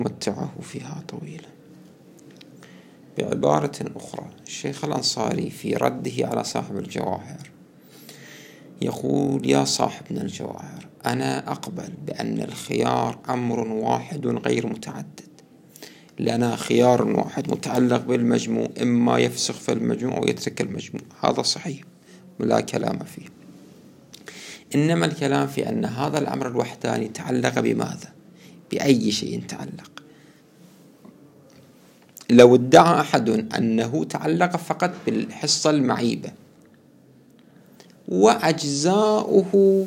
متعه فيها طويلا. بعبارة أخرى، الشيخ الأنصاري في رده على صاحب الجواهر يقول: يا صاحبنا الجواهر، أنا أقبل بأن الخيار أمر واحد غير متعدد، لنا خيار واحد متعلق بالمجموع، إما يفسخ في المجموع أو يترك المجموع، هذا صحيح ولا كلام فيه. إنما الكلام في أن هذا الأمر الوحداني تعلق بماذا؟ بأي شيء تعلق؟ لو ادعى أحد أنه تعلق فقط بالحصة المعيبة وأجزاؤه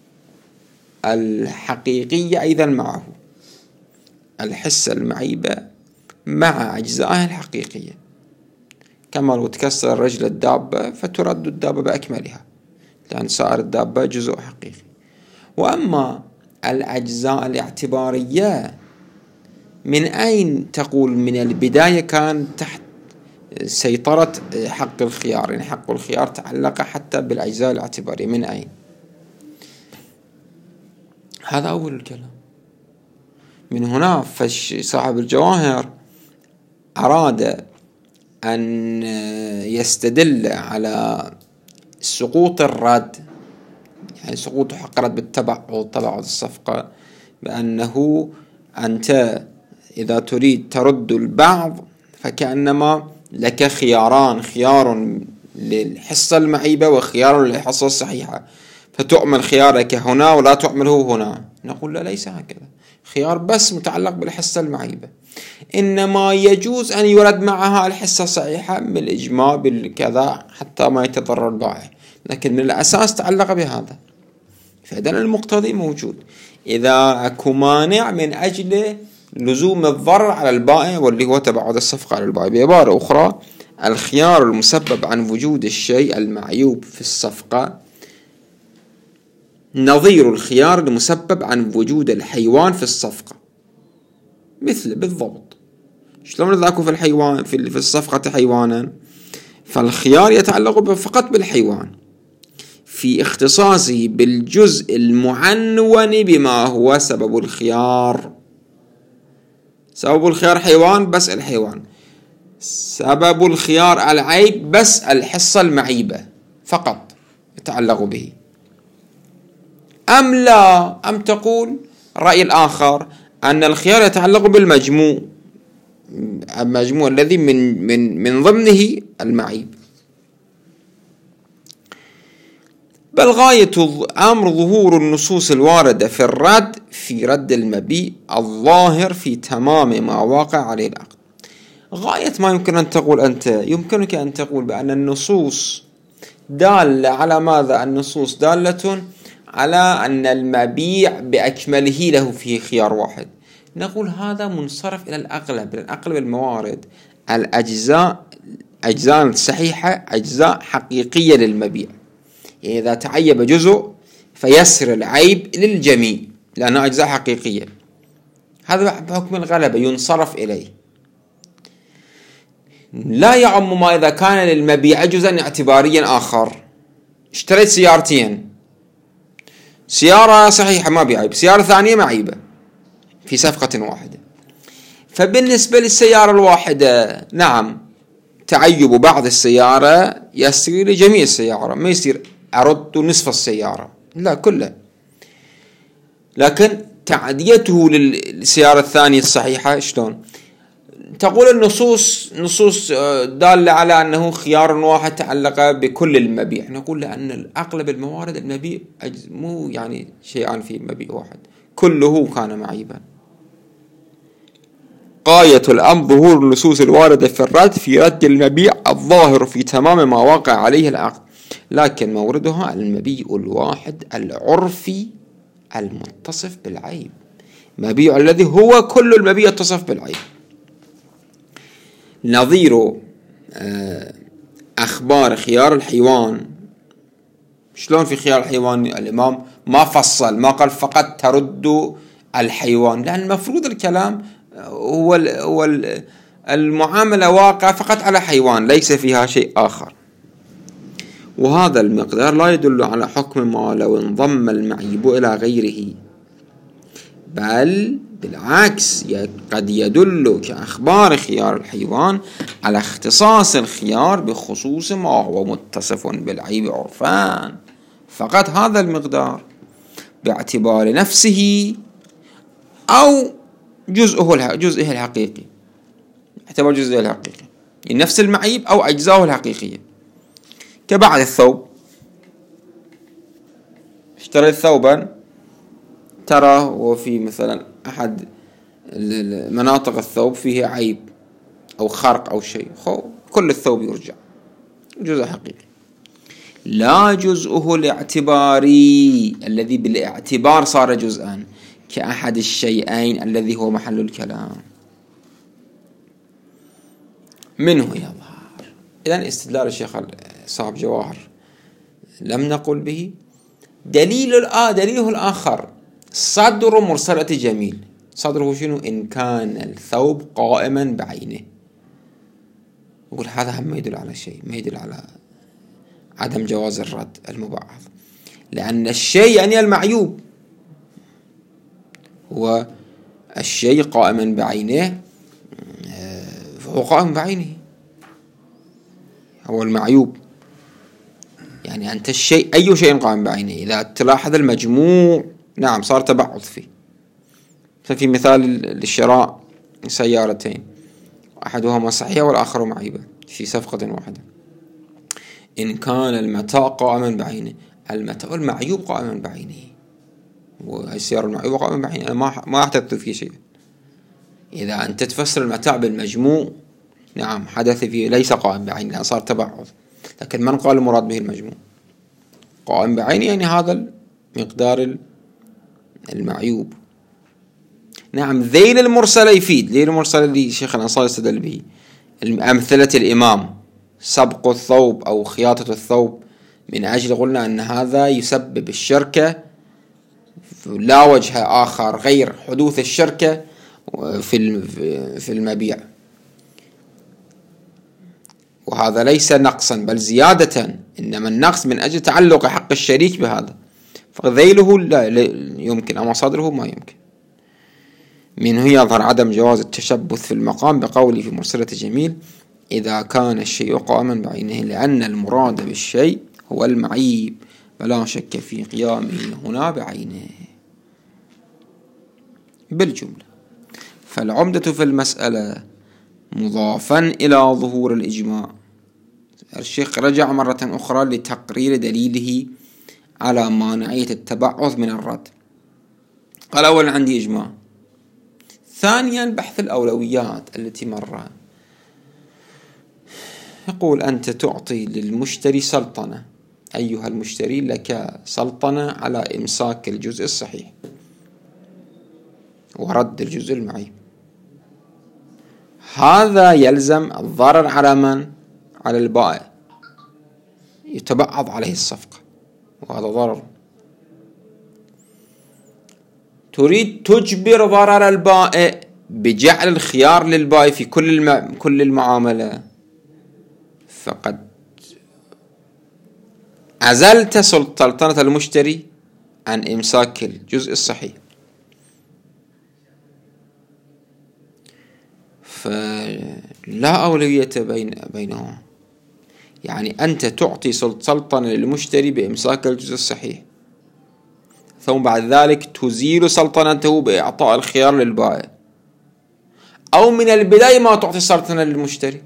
الحقيقية أيضا معه، الحصة المعيبة مع أجزائها الحقيقية، كما لو تكسر رجل الدابة فترد الدابة بأكملها، لأن سائر الدابة جزء حقيقي. وأما الأجزاء الاعتبارية، من أين تقول من البداية كان تحت سيطرة حق الخيار؟ يعني حق الخيار تعلق حتى بالأجزاء الاعتبارية، من أين؟ هذا أول الكلام. من هنا صاحب الجواهر أراد أن يستدل على سقوط الرد، يعني سقوط حق الرد بالتبع أو تبعض الصفقة، بأنه أنت إذا تريد ترد البعض فكأنما لك خياران، خيار للحصة المعيبة وخيار للحصة الصحيحة، فتؤمن خيارك هنا ولا تؤمله هنا. نقول لا، ليس هكذا، خيار بس متعلق بالحصة المعيبة، إنما يجوز أن يرد معها الحصة الصحيحة بالإجماع بالكذا حتى ما يتضرر البائع، لكن الأساس تعلق بهذا. فإذن المقتضي موجود. إذا أكو مانع من أجل لزوم الضرر على البائع واللي هو تبعض الصفقة على البائع، بعبارة أخرى، الخيار المسبب عن وجود الشيء المعيوب في الصفقة نظير الخيار المسبب عن وجود الحيوان في الصفقة، مثل بالضبط. شلون إذا أكو في الحيوان في الصفقة حيوانا، فالخيار يتعلق فقط بالحيوان في اختصاصه بالجزء المعنون بما هو سبب الخيار. سبب الخيار حيوان، بس الحيوان. سبب الخيار العيب، بس الحصة المعيبة فقط يتعلق به. أم لا، أم تقول الرأي الآخر أن الخيار يتعلق بالمجموع، المجموع الذي من ضمنه المعيب. بل غاية أمر ظهور النصوص الواردة في الرد، في رد المبيع الظاهر في تمام ما واقع عليه العقد. غاية ما يمكن أن تقول أنت، يمكنك أن تقول بأن النصوص دالة على ماذا؟ النصوص دالة على أن المبيع بأكمله له فيه خيار واحد. نقول هذا منصرف إلى الأغلب، لأن أغلب الموارد الأجزاء صحيحة، أجزاء حقيقية للمبيع، يعني إذا تعيب جزء فيسر العيب للجميع لأنها أجزاء حقيقية. هذا بحكم الغلبة ينصرف إليه، لا يعم ما إذا كان للمبيع جزءا اعتباريا آخر. اشتريت سيارتين، سيارة صحيحة ما بعيب، سيارة ثانية معيبة في صفقة واحدة، فبالنسبة للسيارة الواحدة نعم تعيب بعض السيارة يصير لجميع السيارة، ما يصير أرد نصف السيارة، لا كله. لكن تعديته للسيارة الثانية الصحيحة شلون؟ تقول النصوص دالة على أنه خيار واحد تعلق بكل المبيع. نقول لأن أغلب الموارد المبيع مو يعني شيئان في مبيع واحد، كله كان معيبا. غاية الأمر ظهور النصوص الواردة في الرد، في رد المبيع الظاهر في تمام ما واقع عليه العقد، لكن موردها المبيع الواحد العرفي المتصف بالعيب، مبيع الذي هو كل المبيع يتصف بالعيب. نظير أخبار خيار الحيوان. شلون في خيار الحيوان الإمام ما فصل، ما قال فقط ترد الحيوان، لأن المفروض الكلام هو المعاملة واقع فقط على حيوان ليس فيها شيء آخر. وهذا المقدار لا يدل على حكم ما لو انضم المعيب إلى غيره، بل بالعكس قد يدل كأخبار خيار الحيوان على اختصاص الخيار بخصوص ما هو متصف بالعيب عرفان فقط هذا المقدار باعتبار نفسه أو جزئه الحقيقي، باعتبار جزئه الحقيقي يعني نفس المعيب أو أجزائه الحقيقية. كبعض الثوب، اشتريت ثوبا ترى وفي مثلا أحد مناطق الثوب فيه عيب أو خرق أو شيء، كل الثوب يرجع، جزء حقيقي. لا جزءه الاعتباري الذي بالاعتبار صار جزءا كأحد الشيئين الذي هو محل الكلام منه يظهر. إذن استدلال الشيخ صاحب جواهر لم نقل به. دليله الآخر صدر مرسلة جميل. صدره شنو؟ إن كان الثوب قائما بعينه. يقول هذا هم ما يدل على شيء، ما يدل على عدم جواز الرد المبعض، لأن الشيء يعني المعيوب، هو الشيء قائما بعينه فهو قائم بعينه، هو المعيوب. يعني أنت الشيء أي شيء قائم بعينه إذا تلاحظ المجموع نعم صار تبعض فيه. ففي مثال للشراء سيارتين أحدهما صحيح والآخر معيبة في صفقة واحدة، إن كان المتاع قائما بعينه، المتاع المعيوب قائما بعينه، والسيارة المعيوبة قائما بعينه، أنا ما أحدث فيه شيء. إذا أنت تفسر المتاع بالمجموع نعم حدث فيه ليس قائم بعينه لأن صار تبعض، لكن من قال المراد به المجموع؟ قائم بعينه يعني هذا المقدار المعيوب. نعم ذيل المرسل يفيد، ذيل المرسل اللي شيخ الأنصاري استدل به أمثلة الإمام سبق الثوب أو خياطة الثوب، من أجل قلنا أن هذا يسبب الشركة، لا وجه آخر غير حدوث الشركة في المبيع، وهذا ليس نقصا بل زيادة، إنما النقص من أجل تعلق حق الشريك بهذا، فذيله لا يمكن أما صدره ما يمكن. منه يظهر عدم جواز التشبث في المقام بقوله في مرسلة جميل إذا كان الشيء قائما بعينه، لأن المراد بالشيء هو المعيب فلا شك في قيامه هنا بعينه. بالجملة فالعمدة في المسألة مضافا إلى ظهور الإجماع. الشيخ رجع مرة أخرى لتقرير دليله على مانعية التبعث من الرد. قال أولا عندي إجماع، ثانيا بحث الأولويات التي مرة يقول أنت تعطي للمشتري سلطنة، أيها المشتري لك سلطنة على إمساك الجزء الصحيح ورد الجزء المعيب. هذا يلزم الضرر على من؟ على البائع، يتبعض عليه الصفقة وهذا ضرر. تريد تجبر ضرر البائع بجعل الخيار للبائع في كل المعاملة، فقد أزلت سلطنة المشتري عن إمساك الجزء الصحيح. فلا أولوية بينهما، يعني أنت تعطي سلطنة للمشتري بإمساك الجزء الصحيح، ثم بعد ذلك تزيل سلطنته بإعطاء الخيار للبائع، أو من البداية ما تعطي السلطنة للمشتري.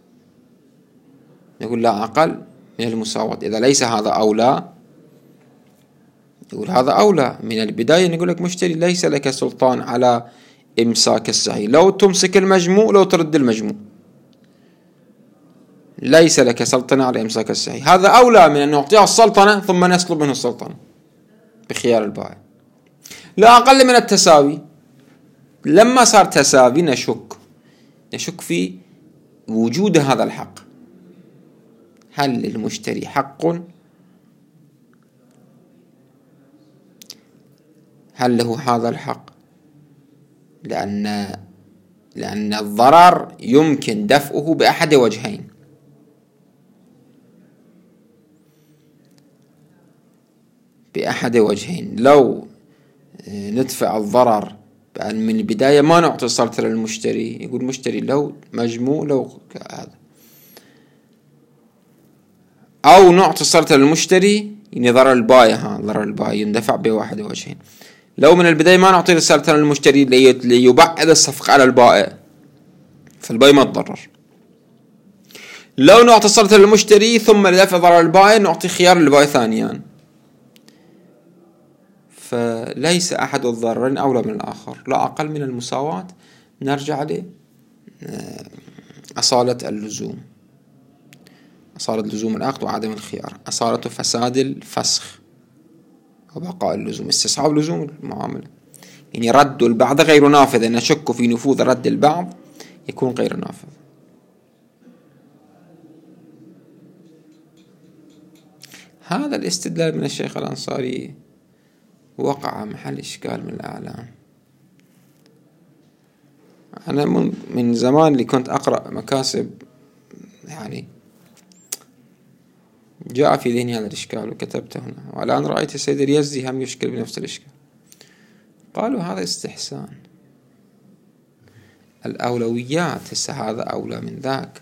يقول لا أقل من المساواة، إذا ليس هذا أولى يقول هذا أولى من البداية. نقول لك مشتري ليس لك سلطان على إمساك الصحيح، لو تمسك المجموع لو ترد المجموع، ليس لك سلطنة على إمساك الصحيح. هذا أولى من أن نعطيه السلطنة ثم نسلب منه السلطنة بخيار البائع. لا أقل من التساوي، لما صار تساوي نشك في وجود هذا الحق، هل للمشتري حق؟ هل له هذا الحق؟ لأن الضرر يمكن دفعه بأحد وجهين، لو ندفع الضرر بأن من البداية ما نعطي السلطة للمشتري. يقول المشتري لو مجموع لو هذا، أو نعطي السلطة للمشتري يعني ضرر البائع، ضرر البائع يندفع بواحد وجهين. لو من البداية ما نعطي السلطة للمشتري ليبعد الصفقة على البائع، فالبائع ما تضرر. لو نعطي السلطة للمشتري ثم لدفع ضرر البائع نعطي خيار للبائع ثانيا، فليس أحد الضررين أولى من الآخر، لا أقل من المساواة. نرجع لأصالة اللزوم، أصالة لزوم العقد وعدم الخيار، أصالة فساد الفسخ وبقاء اللزوم، استصحاب لزوم المعاملة. يعني رد البعض غير نافذ، نشك في نفوذ رد البعض يكون غير نافذ. هذا الاستدلال من الشيخ الأنصاري وقع محل إشكال من الأعلام. أنا من زمان اللي كنت أقرأ مكاسب يعني جاء في ذهني هذا الإشكال وكتبته هنا، والآن رأيت السيد اليزدي هم يشكل بنفس الإشكال. قالوا هذا استحسان الأولويات، هسه هذا أولى من ذاك.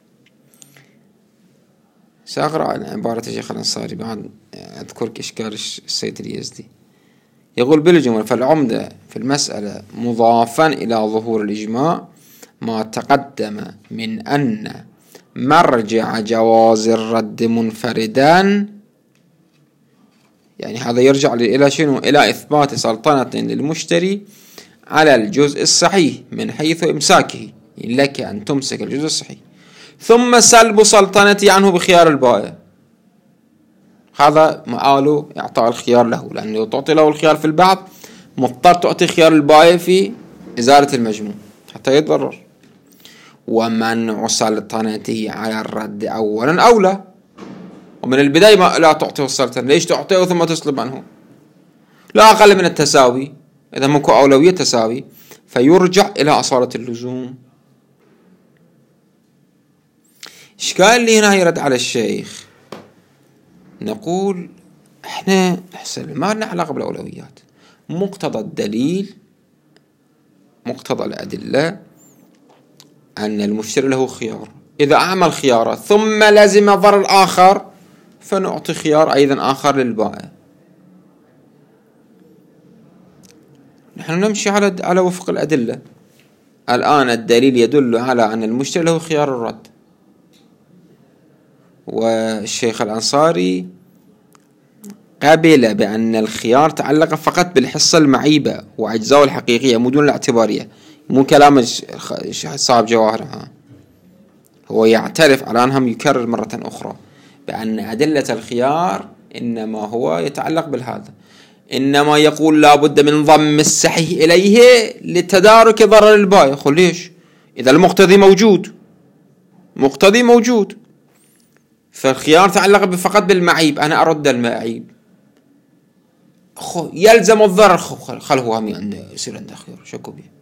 سأقرأ عن عبارة الشيخ الأنصاري بعد أذكر إشكال السيد اليزدي. يقول بالجملة: فالعمدة في المسألة مضافا إلى ظهور الإجماع ما تقدم من أن مرجع جواز الرد منفردا، يعني هذا يرجع إلى شنو؟ إلى إثبات سلطنة للمشتري على الجزء الصحيح من حيث إمساكه، لك أن تمسك الجزء الصحيح، ثم سلب سلطنتي عنه بخيار البائع. هذا مآله إعطاء الخيار له، لأنه لو تعطي له الخيار في البعض مضطر تعطي خيار البائع في إزالة المجموع حتى يتضرر. ومنع سلطنته على الرد أولا أولى، ومن البداية ما لا تعطيه السلطنة. ليش تعطيه ثم تسلب عنه؟ لا أقل من التساوي. إذا ماكو أولوية تساوي فيرجع إلى أصالة اللزوم. إشكال اللي هنا يرد على الشيخ، نقول إحنا نحسن ما لنا علاقة بالأولويات. مقتضى الدليل، مقتضى الأدلة أن المشتري له خيار، إذا أعمل خياره ثم لازم ضرر آخر فنعطي خيار أيضا آخر للبائع. نحن نمشي على وفق الأدلة. الآن الدليل يدل على أن المشتري له خيار الرد، والشيخ الأنصاري قبل بأن الخيار تعلق فقط بالحصة المعيبة وأجزاء الحقيقية مو دون الاعتبارية، مو كلام صاحب جواهرها. هو يعترف على أنهم يكرر مرة أخرى بأن أدلة الخيار إنما هو يتعلق بالهذا، إنما يقول لا بد من ضم الصحيح إليه لتدارك ضرر البائع. يقول ليش؟ إذا المقتضي موجود، مقتضي موجود، فالخيار تعلق فقط بالمعيب، أنا أرد المعيب، يلزم الضرر، خله هو يصير عنده خيار، شكو به،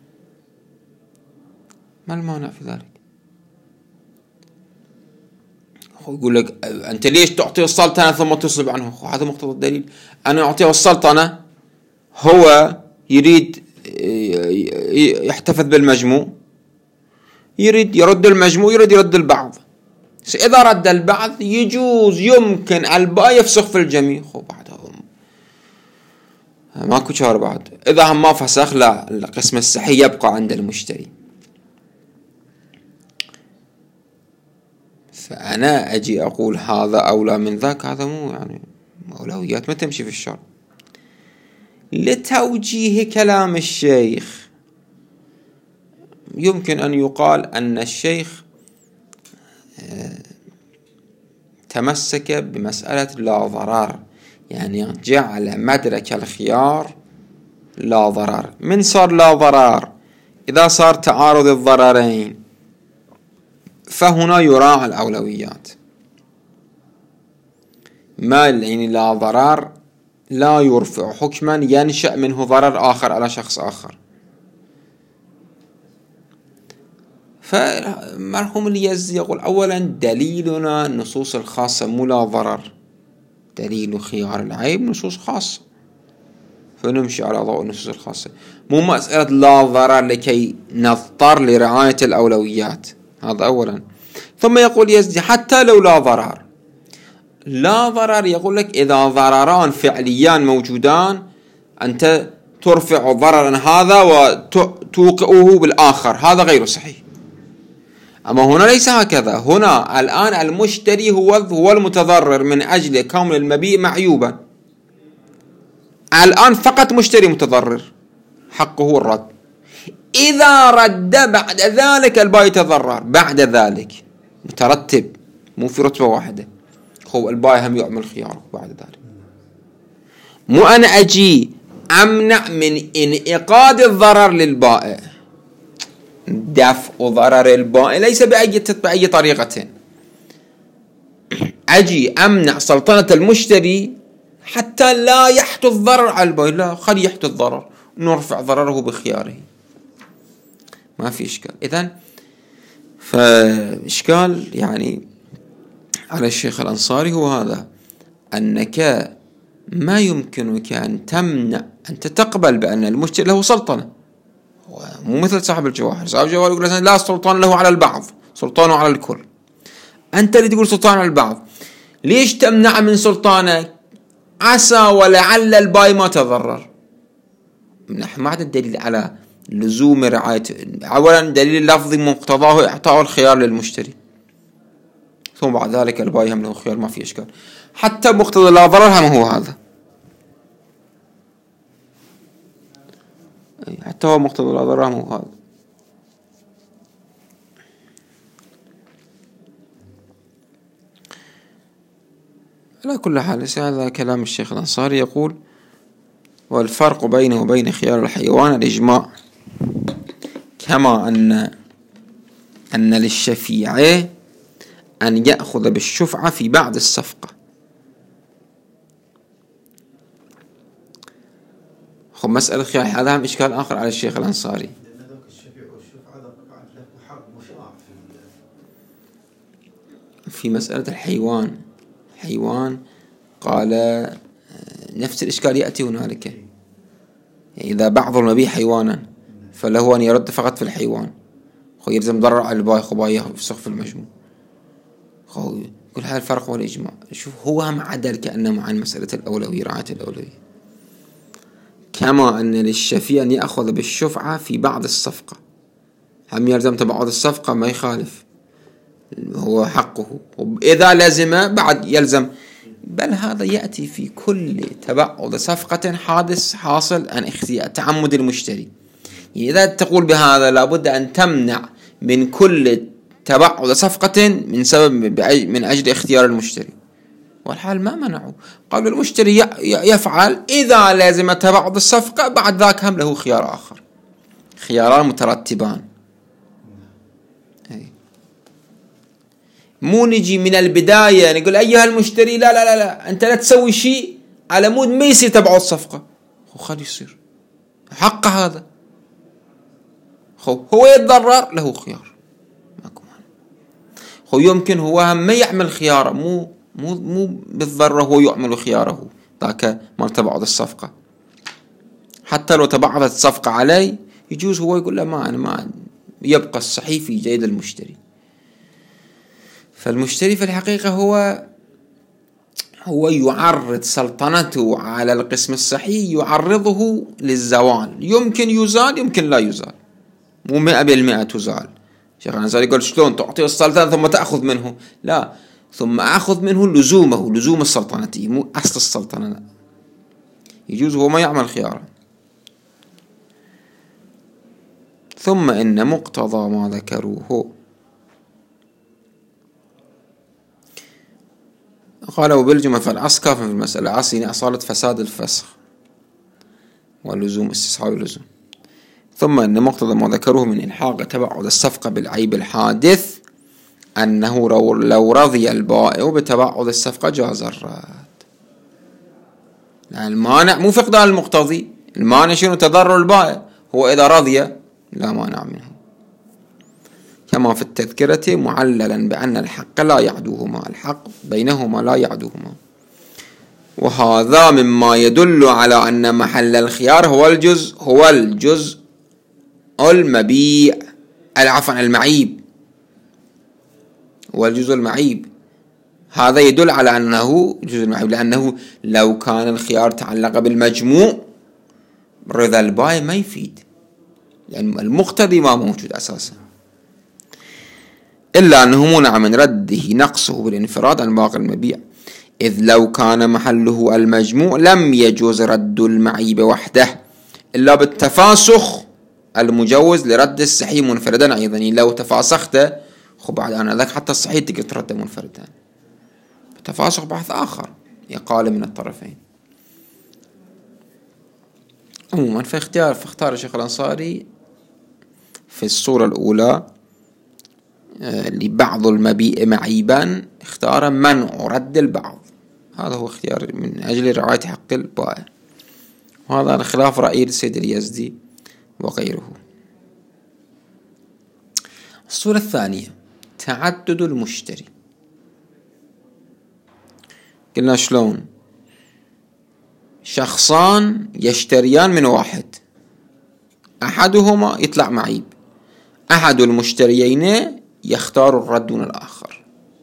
ما المانع في ذلك؟ يقول لك أنت ليش تعطيه السلطنة ثم تصلب عنه؟ هذا مقتضى الدليل. أنا أعطيه السلطنة، هو يريد يحتفظ بالمجموع، يريد يرد المجموع، يريد يرد البعض. إذا رد البعض يجوز يمكن البائع يفسخ في الجميع، بعدهم ماكو شهر بعد. إذا هم ما فسخ لا، القسم الصحي يبقى عند المشتري. فأنا أجي أقول هذا أولى من ذاك، هذا مو يعني أولويات ما تمشي في الشرع. لتوجيه كلام الشيخ يمكن أن يقال أن الشيخ تمسك بمسألة لا ضرر، يعني جعل مدرك الخيار لا ضرر. من صار لا ضرر؟ إذا صار تعارض الضررين فهنا يراعى الأولويات. ما يعني لا ضرر لا يرفع حكما ينشأ منه ضرر آخر على شخص آخر. فمرحوم اليزدي يقول أولا دليلنا النصوص الخاصة مو لا ضرر، دليل خيار العيب نصوص خاصة. فنمشي على ضوء النصوص الخاصة، مو مسألة لا ضرر لكي نضطر لرعاية الأولويات. هذا أولا. ثم يقول يزدي حتى لو لا ضرر، لا ضرر يقول لك إذا ضرران فعليان موجودان أنت ترفع ضررا هذا وتوقعه بالآخر، هذا غير صحيح. أما هنا ليس هكذا، هنا الآن المشتري هو المتضرر من أجل كون المبيع معيوبا، الآن فقط مشتري متضرر، حقه هو الرد. إذا رد بعد ذلك البائع يتضرر، بعد ذلك مترتب، مو في رتبة واحدة. هو البائع هم يعمل خياره بعد ذلك، مو أنا أجي أمنع من انعقاد الضرر للبائع. دفع ضرر البائع ليس بأي طريقة. أجي أمنع سلطنة المشتري حتى لا يحدث ضرر على البائع، لا، خلي يحدث ضرر، نرفع ضرره بخياره، ما في إشكال. إذن فإشكال يعني على الشيخ الأنصاري هو هذا، أنك ما يمكنك أن تمنع، أنت تقبل بأن المشتري له سلطنة، مو مثل صاحب الجواهر. صاحب الجواهر يقول لا سلطان له على البعض، سلطانه على الكل. أنت اللي تقول سلطان على البعض، ليش تمنع من سلطانك؟ عسى ولعل الباي ما تضرر. ما عاد الدليل على لزوم رعاية. أولا دليل لفظي مقتضاه إعطاء الخيار للمشتري، ثم بعد ذلك الباي هم له خيار، ما في إشكال. حتى مقتضى لا ضرر هم هو هذا، حتى هو مقتضى لا ضرر هم هو هذا. على كل حال هذا كلام الشيخ الأنصاري. يقول والفرق بينه وبين خيار الحيوان الإجماع، كما أن للشفيع أن يأخذ بالشفعة في بعد الصفقة. خب مسألة خيار هذا هم إشكال آخر على الشيخ الأنصاري. في مسألة الحيوان، حيوان قال نفس الإشكال يأتي هنالك، يعني إذا بعض المبيع حيوانا فله أن يرد فقط في الحيوان، يلزم ضرر على البائع، خبايا يفسخ في المجموع. كل هذا الفرق والإجماع. شوف هو هم عدل كأنه عن مسألة الأولوية، رعاية الأولوية. كما أن للشفيع أن يأخذ بالشفعة في بعض الصفقة، هم يلزم تبعض الصفقة، ما يخالف، هو حقه. إذا لزم بعد يلزم، بل هذا يأتي في كل تبعض صفقة حادث حاصل عن تعمد المشتري. إذا تقول بهذا لابد أن تمنع من كل تبعض صفقة من سبب من أجل اختيار المشتري، والحال ما منعوا، قالوا المشتري يفعل إذا لازم تبعض الصفقة، بعد ذاك هم له خيار آخر، خياران مترتبان. مو نجي من البداية نقول أيها المشتري لا لا لا لا أنت لا تسوي شيء على مود ما يصير تبعض الصفقة، خلي يصير حق هذا، هو يتضرر له خيار، ماكو مانع. يمكن هو هم ما يعمل خياره، مو بالضرر هو يعمل خياره ذاك ما تبعض الصفقة، حتى لو تبعضت الصفقة عليه يجوز هو يقول له ما يبقى الصحيح في جيد المشتري. فالمشتري في الحقيقة هو يعرض سلطنته على القسم الصحيح، يعرضه للزوال، يمكن يزال يمكن لا يزال، مو 100% تزال. شيخ الأنصاري يقول شلون تعطيه السلطنة ثم تأخذ منه؟ لا، ثم أخذ منه لزوم السلطنة، مو أصل السلطنة، لا. يجوز هو ما يعمل خياره. ثم إن مقتضى ما ذكروه، قالوا بالجملة فالعصر كاف في المسألة، عصيني أصالة فساد الفسخ واللزوم، استصحاب اللزوم. ثم إن مقتضى ما ذكروه من إلحاق تبعض الصفقة بالعيب الحادث أنه لو رضي البائع بتبعض الصفقة جاز الرد. المانع مو فقدان المقتضي، المانع شنو؟ تضرر البائع، هو إذا رضي لا مانع منه. كما في التذكرة معللا بأن الحق لا يعدوهما، الحق بينهما لا يعدوهما. وهذا مما يدل على أن محل الخيار هو الجزء المبيع، عفوا المعيب، هو الجزء المعيب. هذا يدل على أنه جزء المعيب، لأنه لو كان الخيار تعلق بالمجموع رضا البائع ما يفيد، لأن المقتضي ما موجود أساسا، إلا أنه منع من رده نقصه بالانفراد عن باقي المبيع، إذ لو كان محله المجموع لم يجوز رد المعيب وحده إلا بالتفاسخ المجوز لرد الصحيح منفردا أيضا. لو تفاسخت بعد أنا ذاك حتى الصحيح تقدر ترده منفردا، تفاسخ بحث آخر يقال من الطرفين. عموما فاختار الشيخ الأنصاري في الصورة الأولى لبعض المبيع معيبا اختار منع رد البعض، هذا هو اختيار من أجل رعاية حق البائع، وهذا على خلاف رأي السيد اليزدي وغيره. الصورة الثانية تعدد المشتري. قلنا شلون؟ شخصان يشتريان من واحد، أحدهما يطلع معيب، أحد المشتريين يختار الرد دون الآخر،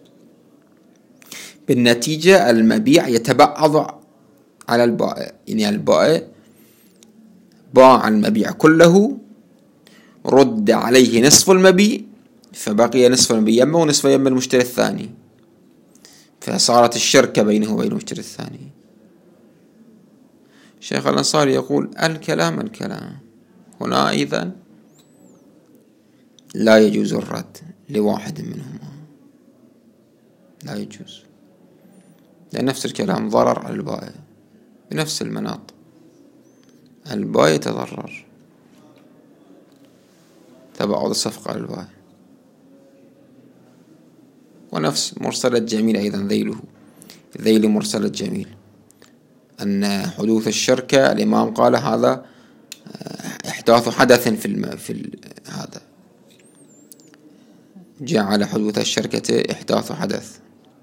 بالنتيجة المبيع يتبعض على البائع، يعني البائع باع المبيع كله، رد عليه نصف المبيع، فبقي نصف المبيع يمه ونصف يم المشتري الثاني، فصارت الشركة بينه وبين المشتري الثاني. الشيخ الأنصاري يقول الكلام هنا أيضا لا يجوز الرد لواحد منهما، لا يجوز، لأن نفس الكلام ضرر على البائع بنفس المناط، البائع يتضرر، تبعض الصفقة على البائع. ونفس مرسلة جميل أيضا ذيل مرسلة جميل، أن حدوث الشركة الإمام قال هذا إحداث حدث هذا جعل حدوث الشركة إحداث حدث.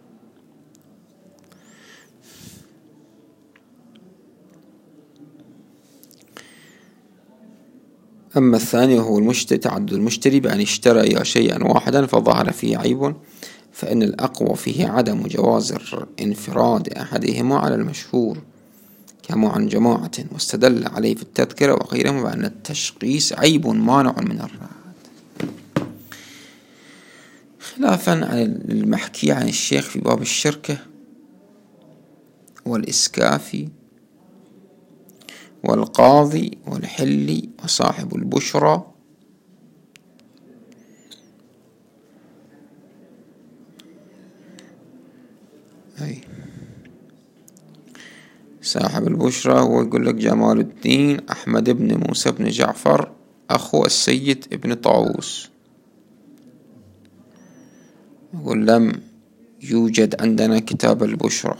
أما الثاني وهو تعدد المشتري بأن اشترى شيئا واحدا فظهر فيه عيب، فإن الأقوى فيه عدم جواز انفراد أحدهما على المشهور كما عن جماعة، واستدل عليه في التذكرة وغيرهم بأن التشخيص عيب مانع من الرد، خلافا عن المحكي عن الشيخ في باب الشركة والإسكافي والقاضي والحلي وصاحب البشرى. صاحب البشرى هو يقول لك جمال الدين أحمد بن موسى بن جعفر أخو السيد ابن طاووس، يقول لم يوجد عندنا كتاب البشرى.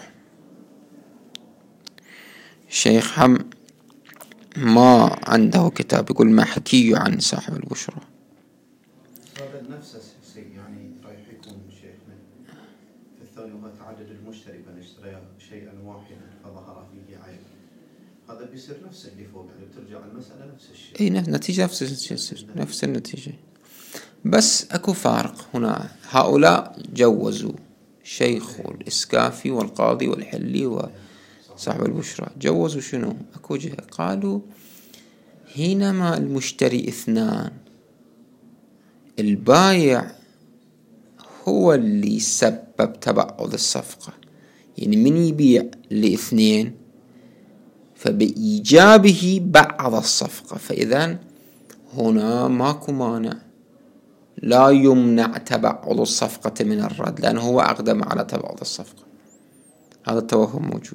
الشيخ هم ما عنده كتاب، يقول محكي عن صاحب البشرى. هذا نفس الشيء يعني رايح يكون شيخنا في الثاني هو تعدد المشتري بأن اشترى شيئا واحدا فظهر فيه عيب، هذا بيصير نفس اللي فوق، يعني بترجع المسألة نفس الشيء، اي نتيجة نفس النتيجة، بس اكو فارق هنا. هؤلاء جوزوا شيخ الإسكافي والقاضي والحلي وصاحب البشرى، جوزوا شنو؟ اكو جهة قالوا حينما المشتري اثنان البايع هو اللي سبب تبعض الصفقة، يعني من يبيع لاثنين فبإيجابه بعض الصفقة، فإذا هنا ماكو مانع، لا يمنع تبعض الصفقة من الرد، لأنه هو أقدم على تبعض الصفقة. هذا التوهم موجود،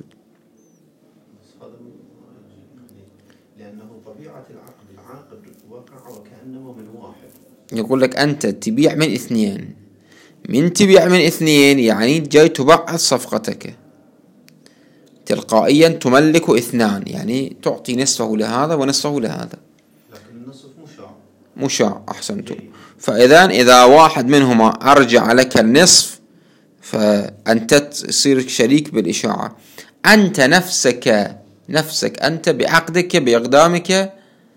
لأنه طبيعة العقد وقع وكأنه من واحد. يقول لك أنت تبيع من اثنين، من تبيع من اثنين يعني جاي تبعض صفقتك، تلقائيا تملك اثنان، يعني تعطي نصفه لهذا ونصفه لهذا، لكن النصف مشاع. أحسنتم. إذا واحد منهما أرجع لك النصف فأنت تصير شريك بالإشاعة. أنت نفسك أنت بعقدك بإقدامك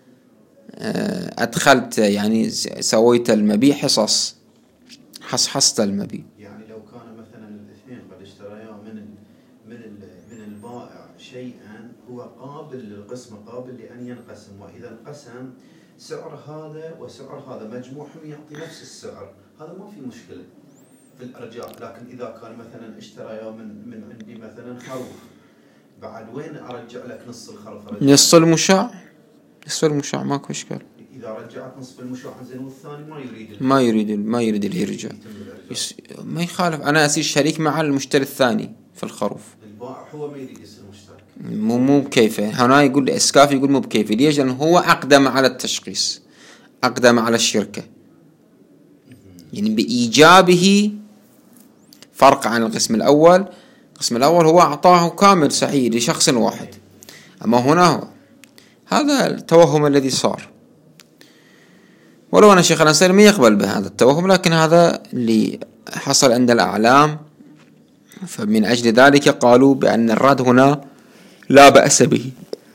أدخلت، يعني سويت المبيع حصص، حصحصت المبيع. يعني لو كان مثلا الاثنين قد اشتريا من البائع شيئا هو قابل للقسمة، قابل لأن ينقسم، وإذا انقسم سعر هذا وسعر هذا مجموعهم يعطي نفس السعر، هذا ما في مشكلة في الأرجاء. لكن إذا كان مثلا اشتريا من عندي مثلا خروف، بعد وين أرجع لك نص الخروف؟ نص المشاع ماكو إشكال. إذا رجعت نصف المشاع زين والثاني ما يريد الإرجاع، ما يخالف، أنا أصير شريك مع المشتري الثاني في الخروف. البائع هو ما يريد يصير مشترك، مو بكيفه. هنا يقول إسكافي، يقول مو بكيفه. ليش؟ لأنه هو أقدم على التشخيص، أقدم على الشركة، يعني بإيجابه فرق عن القسم الأول. القسم الأول هو أعطاه كامل صحيح لشخص واحد، أما هنا هذا التوهم الذي صار. ولو أن الشيخ الأنصاري ما يقبل بهذا التوهم، لكن هذا اللي حصل عند الأعلام، فمن أجل ذلك قالوا بأن الرد هنا لا بأس به.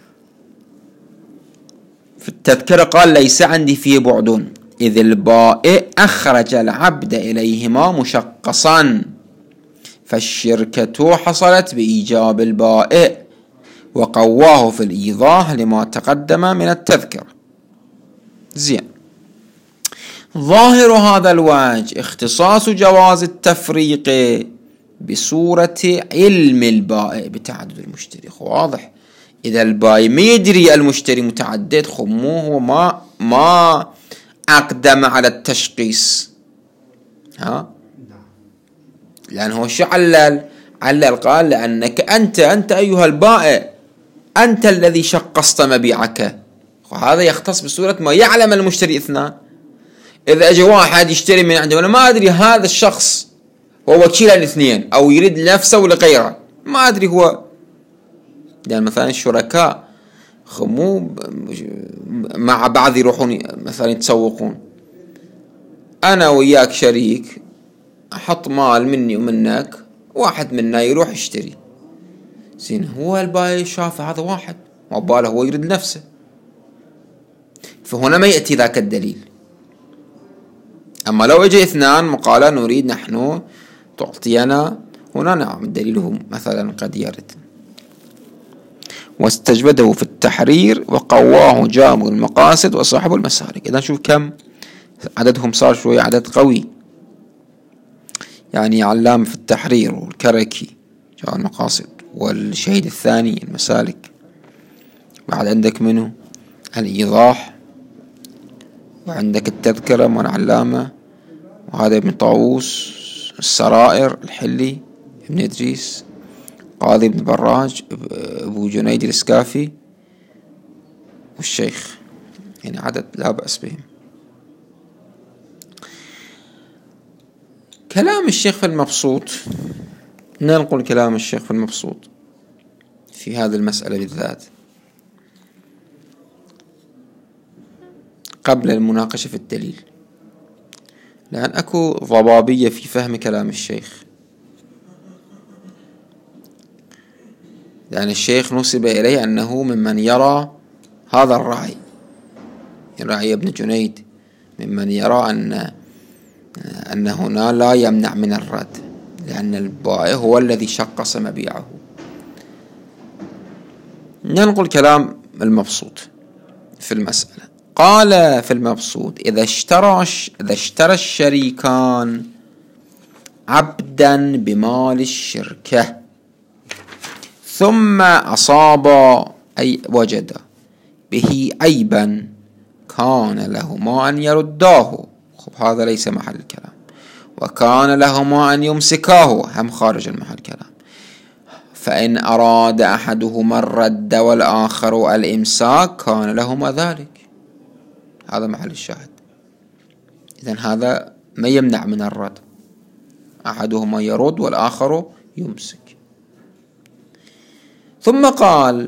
في التذكرة قال: ليس عندي فيه بعد، إذ البائع أخرج العبد إليهما مشقصا، فالشركة حصلت بإيجاب البائع، وقواه في الإيضاح لما تقدم من التذكرة. زين. ظاهر هذا الوجه اختصاص جواز التفريق بصورة علم البائع بتعدد المشتري. واضح، إذا البائع ما يدري المشتري متعدد، خموه هو ما أقدم على التشخيص. لأنه شو علل قال: لأنك أنت أيها البائع أنت الذي شقصت مبيعك. وهذا يختص بصورة ما يعلم المشتري اثنان. إذا أجى واحد يشتري من عنده وأنا ما أدري هذا الشخص هو وكيل الاثنين أو يريد لنفسه ولا غيره، ما أدري هو، يعني مثلا الشركاء خمو مع بعض يروحون مثلا يتسوقون، أنا وياك شريك، أحط مال مني ومنك، واحد منا يروح يشتري، زين هو البايع شاف هذا واحد وباله هو يريد نفسه، فهنا ما يأتي ذاك الدليل. أما لو اجى اثنان وقال نريد نحن تعطينا، هنا نعم دليله مثلا قد يرد. واستجوده في التحرير وقواه جامع المقاصد وصاحب المسالك. إذا شوف كم عددهم، صار شوية عدد قوي، يعني علام في التحرير والكركي جامع المقاصد والشهيد الثاني المسالك. بعد عندك منه الإيضاح، وعندك التذكرة من علامة، وهذا ابن طاووس، السرائر الحلي ابن إدريس، قاضي ابن براج، أبو جنيد الإسكافي، والشيخ، يعني عدد لا بأس بهم. كلام الشيخ في المبسوط، ننقل كلام الشيخ في المبسوط في هذه المسألة بالذات قبل المناقشة في الدليل، لأن أكو ضبابية في فهم كلام الشيخ. لأن الشيخ نسب إليه أنه ممن يرى هذا الرأي، رأي ابن جنيد، ممن يرى أن هنا لا يمنع من الرد، لأن البائع هو الذي شقص مبيعه. ننقل كلام المبسوط في المسألة. قال في المبسوط: إذا اشترى الشريكان عبدا بمال الشركة ثم أصاب أي وجد به عيبا كان لهما أن يرداه، هذا ليس محل الكلام، وكان لهما أن يمسكاه، هم خارج المحل الكلام، فإن أراد أحدهما الرد والآخر الإمساك كان لهما ذلك. هذا محل الشاهد. إذن هذا ما يمنع من الرد، أحدهما يرد والآخر يمسك. ثم قال،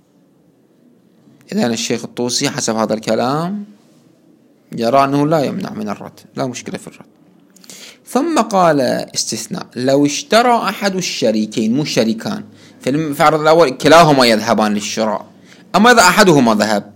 إذن الشيخ الطوسي حسب هذا الكلام يرى أنه لا يمنع من الرد، لا مشكلة في الرد. ثم قال استثناء: لو اشترى أحد الشريكين، مو شريكان، في في الفرض الأول كلاهما يذهبان للشراء. أما إذا أحدهما ذهب،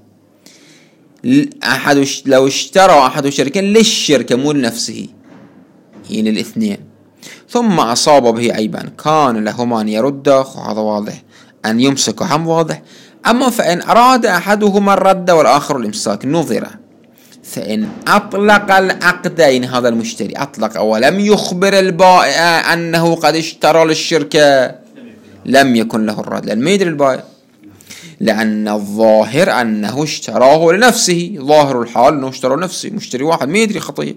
لو اشترى أحد الشريكين للشركة مو لنفسه، يعني للاثنين، ثم أصاب به عيبا كان لهما أن يرده، هذا واضح، أن يمسك هم واضح. أما فإن أراد أحدهما الرد والآخر الإمساك نظر، فإن أطلق العقدين، هذا المشتري أطلق ولم يخبر البائع أنه قد اشترى للشركة، لم يكن له الرد، لأن ما يدري البائع، لأن الظاهر أنه اشتراه لنفسه، ظاهر الحال أنه اشتراه لنفسه، مشتري واحد ما يدري خطية.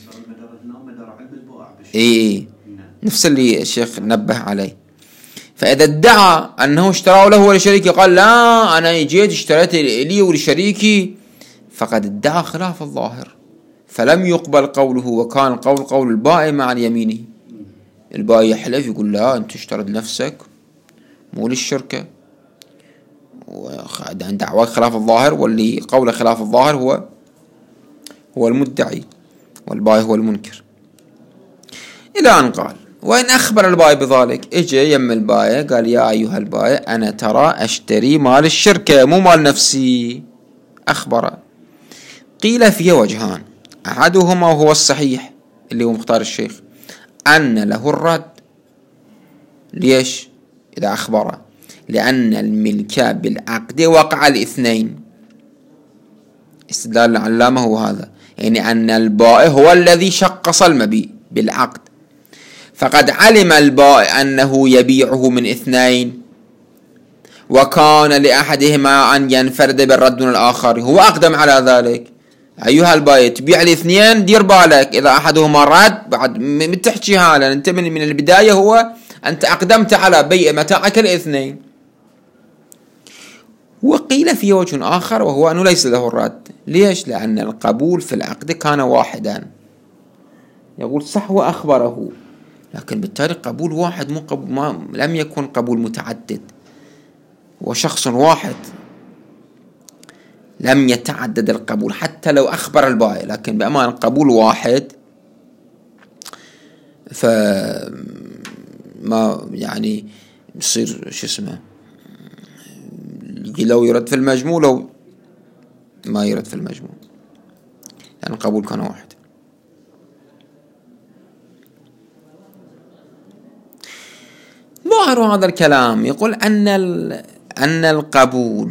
إيه نفس اللي الشيخ نبه عليه. فإذا ادعى أنه اشتراه له ولشريكه، قال لا أنا جيت اشتريت لي ولشريكي، فقد ادعى خلاف الظاهر، فلم يقبل قوله، وكان القول قول البائع مع يمينه. البائع يحلف يقول لا أنت اشتريت لنفسك مو للشركة، وعند دعوى خلاف الظاهر، واللي قول خلاف الظاهر هو المدعي، والبائع هو المنكر. إلى أن قال وإن أخبر البائع بذلك، إجي يم البائع قال يا أيها البائع أنا ترى أشتري مال الشركة مو مال نفسي، أخبره. قيل فيه وجهان، أحدهما وهو الصحيح اللي هو مختار الشيخ أن له الرد. ليش؟ إذا أخبره، لأن الملك بالعقد وقع الاثنين. استدلال العلامة هو هذا، يعني أن البائع هو الذي شقص المبيع بالعقد، فقد علم البائع أنه يبيعه من اثنين، وكان لأحدهما أن ينفرد بالرد من الآخر، هو أقدم على ذلك. أيها البائع تبيع الاثنين، دير بالك إذا أحدهما رد بعد متحكيها، لأن أنت من البداية هو أنت أقدمت على بيع متاعك الاثنين. وقيل في وجه آخر وهو أنه ليس له الرد. ليش؟ لأن القبول في العقد كان واحدا. يقول صح وأخبره، لكن بالتالي قبول واحد، مو قبول، لم يكن قبول متعدد، وشخص واحد لم يتعدد القبول حتى لو أخبر البائع، لكن بأمان قبول واحد، فما يعني يصير شو اسمه، لو يرد في المجموع لو ما يرد في المجموع، لأن القبول كان واحد. ظاهر هذا الكلام يقول أن القبول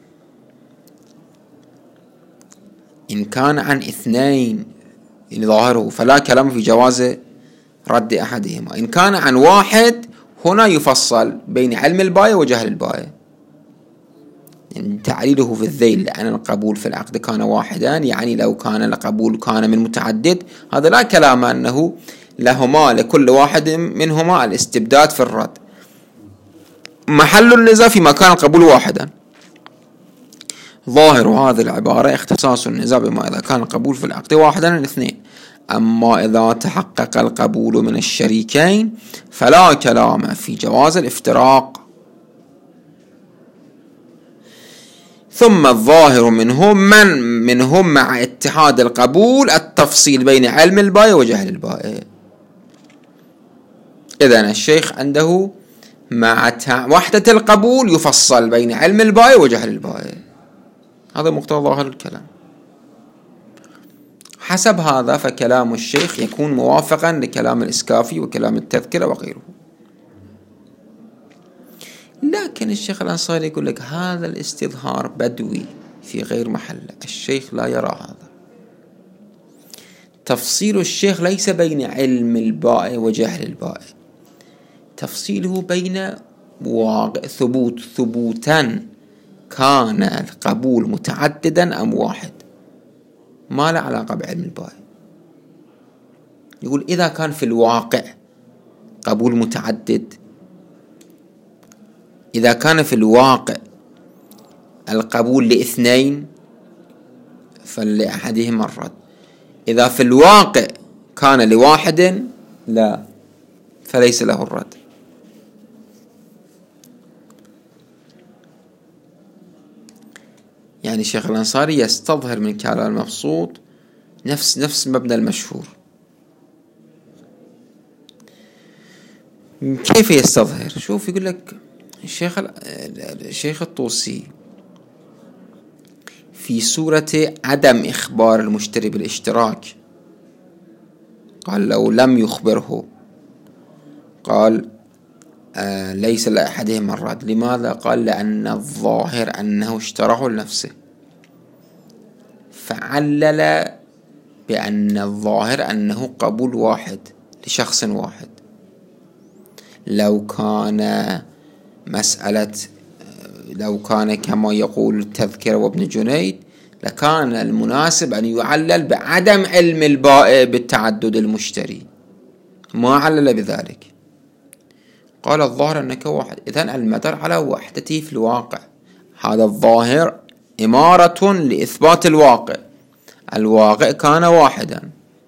إن كان عن اثنين، يعني ظاهره فلا كلام في جواز رد أحدهما. إن كان عن واحد، هنا يفصل بين علم البائع وجهل البائع، يعني تعليله في الذيل، لأن القبول في العقد كان واحدا، يعني لو كان القبول كان من متعدد، هذا لا كلام أنه لهما لكل واحد منهما الاستبداد في الرد. محل النزاع فيما كان القبول واحدا. ظاهر هذه العبارة اختصاص النزاع بما إذا كان القبول في العقد واحدا الاثنين. أما إذا تحقق القبول من الشريكين فلا كلام في جواز الافتراق. ثم الظاهر منهم مع اتحاد القبول التفصيل بين علم البائع وجهل البائع. إذن الشيخ عنده مع وحدة القبول يفصل بين علم البائع وجهل البائع، هذا مقتضى ظاهر الكلام. حسب هذا فكلام الشيخ يكون موافقا لكلام الإسكافي وكلام التذكرة وغيره. لكن الشيخ الأنصاري يقول لك هذا الاستظهار بدوي في غير محله، الشيخ لا يرى هذا. تفصيل الشيخ ليس بين علم البائع وجهل البائع، تفصيله بين ثبوتا كان القبول متعددا أم واحد، ما له علاقة بعلم البائع. يقول إذا كان في الواقع قبول متعدد، إذا كان في الواقع القبول لاثنين فلأحدهما الرد، إذا في الواقع كان لواحد لا فليس له الرد. يعني الشيخ الأنصاري يستظهر من كلام المبسوط نفس مبنى المشهور. كيف يستظهر؟ شوف يقول لك الشيخ الطوسي في سورة عدم إخبار المشتري بالاشتراك قال لو لم يخبره قال ليس لأحدهم الرد. لماذا؟ قال لأن الظاهر أنه اشتراه لنفسه، فعلل بأن الظاهر أنه قبول واحد لشخص واحد. لو كان كما يقول التذكرة وابن جنيد لكان المناسب أن يعلل بعدم علم البائع بالتعدد المشتري، ما علل بذلك. قال الظاهر أنك واحد، إذن المدار على وحدته في الواقع. هذا الظاهر إمارة لإثبات الواقع، الواقع كان واحدا.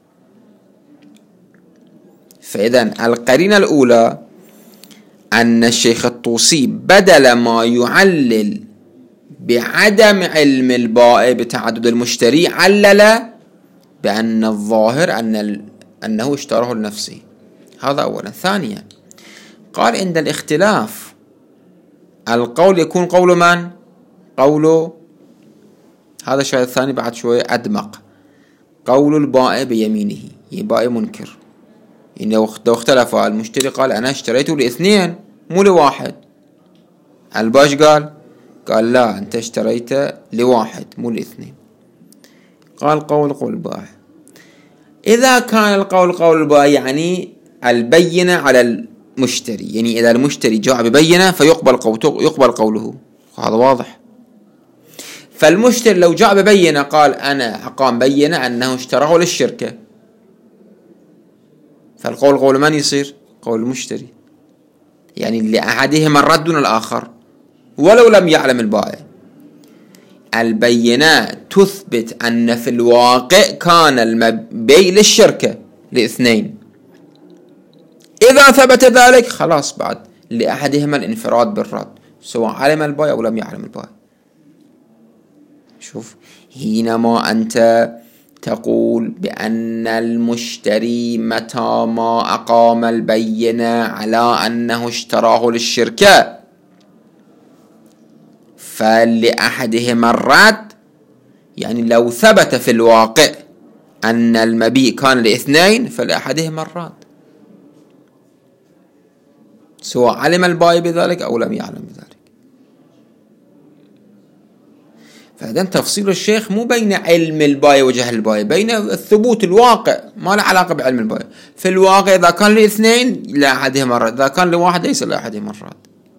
فإذن القرينة الأولى أن الشيخ الطوسي بدل ما يعلل بعدم علم البائع بتعدد المشتري علل بأن الظاهر أنه اشتراه لنفسه. هذا أولا. ثانيا قال عند الاختلاف القول يكون قول من؟ قول، هذا الشيء الثاني بعد شوية أدمق، قول البائع بيمينه، البائع منكر. إن لو اختلف المشتري قال أنا اشتريته لاثنين مو لواحد، البائع قال لا أنت اشتريت لواحد مو لاثنين. قال قول البائع. إذا كان القول قول البائع يعني البينة على المشتري، يعني إذا المشتري جاء ببينة فيقبل قوله، هذا واضح. فالمشتري لو جاء ببينة قال أنا أقام بينة أنه اشتراه للشركة، فالقول قول من يصير؟ قول المشتري، يعني لأحدهما الرد دون الآخر ولو لم يعلم البائع. البينة تثبت أن في الواقع كان المبيع للشركة لاثنين، إذا ثبت ذلك خلاص بعد لأحدهما الانفراد بالرد سواء علم البائع أو لم يعلم البائع. شوف، حينما أنت تقول بأن المشتري متى ما أقام البينة على أنه اشتراه للشركة فلأحدهما الرد، يعني لو ثبت في الواقع أن المبيع كان لاثنين فلأحدهما الرد سواء علم البائع بذلك أو لم يعلم بذلك. فإذن تفصيل الشيخ مو بين علم البائع وجهل البائع، بين الثبوت الواقع، ما له علاقة بعلم البائع. في الواقع إذا كان لاثنين لأحدهما الرد، إذا كان لواحد ليس لأحدهما الرد.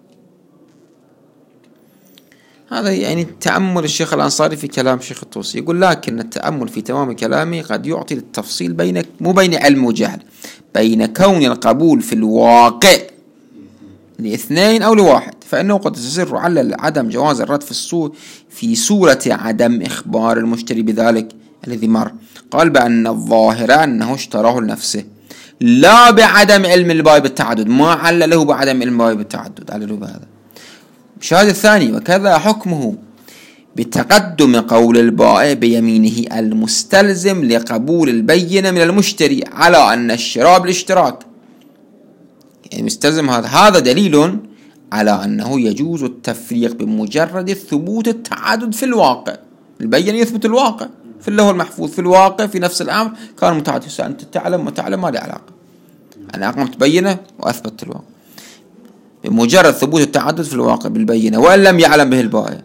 هذا يعني تأمل الشيخ الأنصاري في كلام الشيخ الطوسي. يقول لكن التأمل في تمام كلامه قد يعطي التفصيل مو بين علم وجهل، بين كون القبول في الواقع لاثنين أو لواحد، فإنه قد تسر على عدم جواز الرد في سورة عدم إخبار المشتري بذلك الذي مر. قال بأن الظاهر أنه اشتراه لنفسه لا بعدم علم البائع بالتعدد، ما علله بعدم علم البائع بالتعدد، علله بهذا. الشاهد الثاني وكذا حكمه بتقدم قول البائع بيمينه المستلزم لقبول البينة من المشتري على أن الشراء بالاشتراك، يعني مستلزم هذا دليل على أنه يجوز التفريق بمجرد ثبوت التعدد في الواقع. البينة يثبت الواقع في اللوح المحفوظ، في الواقع في نفس الأمر كان متعدد، أنت تعلم وتعلم ما له علاقة، أنا أقمت بينة وأثبت الواقع بمجرد ثبوت التعدد في الواقع بالبينة وإن لم يعلم به البائع.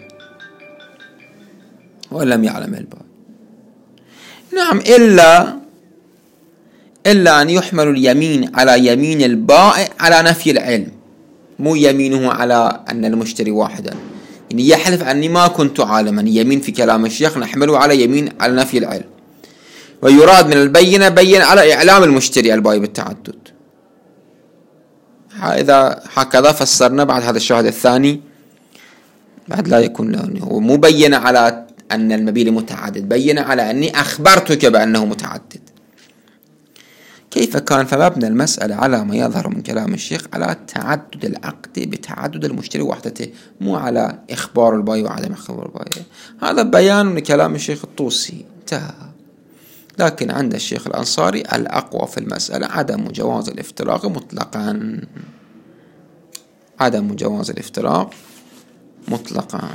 نعم، إلا أن يحمل اليمين على يمين البائع على نفي العلم، مو يمينه على أن المشتري واحدا، يعني يحلف أني ما كنت عالما. يمين في كلام الشيخ نحمله على يمين على نفي العلم، ويراد من البينة بين على إعلام المشتري البائع بالتعدد. إذا هكذا فسرنا بعد هذا الشاهد الثاني بعد لا يكون له، هو مو بين على أن المبيع متعدد، بين على أني أخبرتك بأنه متعدد. كيف كان؟ فمبنى المسألة على ما يظهر من كلام الشيخ على تعدد العقد بتعدد المشتري وحدته، مو على إخبار البائع وعدم إخبار البائع. هذا بيان لكلام الشيخ الطوسي، انتهى. لكن عند الشيخ الأنصاري الأقوى في المسألة عدم جواز الافتراق مطلقا. عدم جواز الافتراق مطلقا،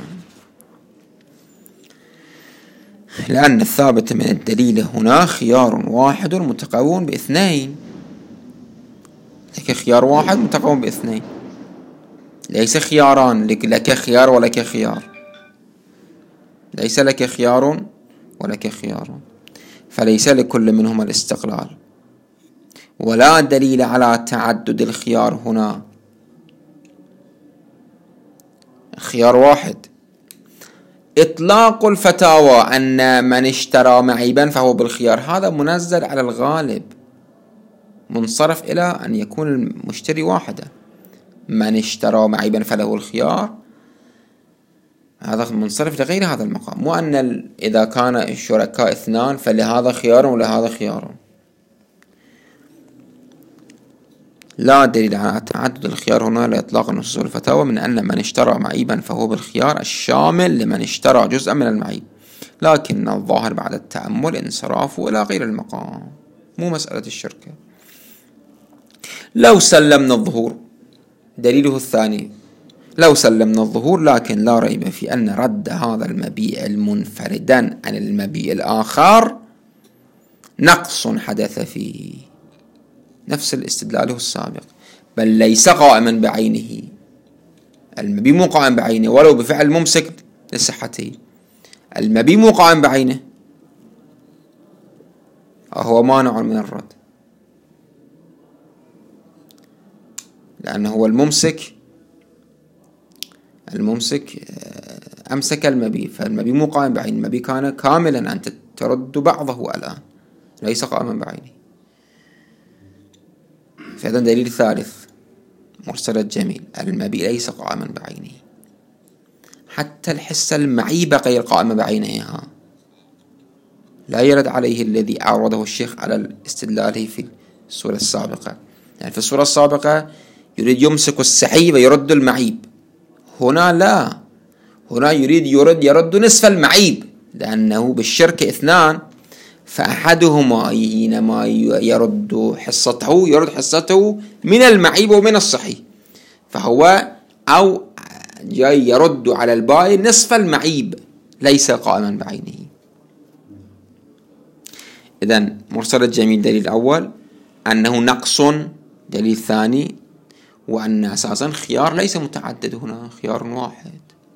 لأن الثابت من الدليل هنا خيار واحد متقوم باثنين. لك خيار واحد متقوم باثنين، ليس خياران، لك خيار ولك خيار، ليس لك خيار ولك خيار، فليس لكل منهما الاستقلال، ولا دليل على تعدد الخيار هنا، خيار واحد. إطلاق الفتاوى أن من اشترى معيبا فهو بالخيار هذا منزل على الغالب، منصرف إلى أن يكون المشتري واحدا. من اشترى معيبا فله الخيار، هذا منصرف لغير هذا المقام، مو أن إذا كان الشركاء اثنان فلهذا خيار ولهذا خيار. لا دليل على تعدد الخيار هنا لإطلاق نصوص الفتاوى من أن من اشترى معيبا فهو بالخيار الشامل لمن اشترى جزءا من المعيب، لكن الظاهر بعد التأمل انصرافه إلى غير المقام، مو مسألة الشركة. لو سلمنا الظهور، دليله الثاني، لو سلمنا الظهور لكن لا ريب في أن رد هذا المبيع المنفردا عن المبيع الآخر نقص حدث فيه، نفس الاستدلال السابق، بل ليس قائما بعينه، المبيع مو قائم بعينه ولو بفعل ممسك لصحته، المبيع مو قائم بعينه، هو مانع من الرد، لأنه هو الممسك أمسك المبيع، فالمبيع مو قائم بعينه، المبيع كان كاملا، أنت ترد بعضه الآن، ليس قائما بعينه. فهذا دليل ثالث مرسل الجميل، المبيع ليس قائما بعينه، حتى الحصة المعيبة غير قائمة بعينها، لا يرد عليه الذي أعرضه الشيخ على الاستدلال في الصورة السابقة. يعني في الصورة السابقة يريد يمسك السحي ويرد المعيب، هنا لا، هنا يريد يرد نصف المعيب، لأنه بالشركة اثنان، فأحدهما حينما يرد حصته من المعيب ومن الصحي، فهو أو جاي يرد على البائع نصف المعيب، ليس قائما بعينه. إذن مرسل الجميل دليل الأول أنه نقص، دليل الثاني وأن أساسا خيار ليس متعدد، هنا خيار واحد.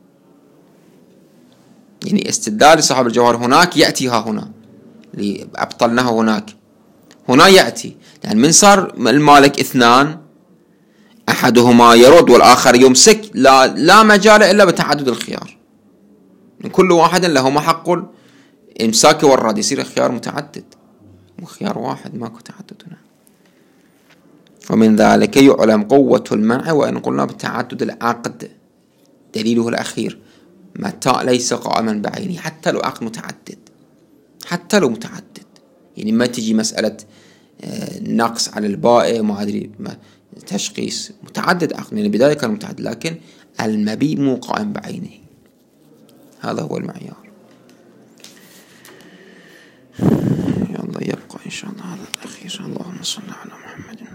يعني استدلال صاحب الجوهر هناك يأتي ها هنا، أبطلناه هنا يأتي، يعني من صار المالك اثنان أحدهما يرد والآخر يمسك، لا مجال إلا بتعدد الخيار، كل واحد له حق الإمساك والرد، يصير خيار متعدد، وخيار واحد ماكو تعدد هنا. ومن ذلك يعلم قوة المنع وإن قلنا بتعدد العقد، دليله الأخير متى ليس قائما بعينه، حتى لو عقد متعدد، حتى لو متعدد، يعني ما تجي مسألة نقص على البائع ما أدري تشخيص متعدد عقد، يعني البداية كان متعدد، لكن المبيع مو قائم بعينه، هذا هو المعيار. يلا يبقى إن شاء الله هذا الأخير. اللهم صل على محمد.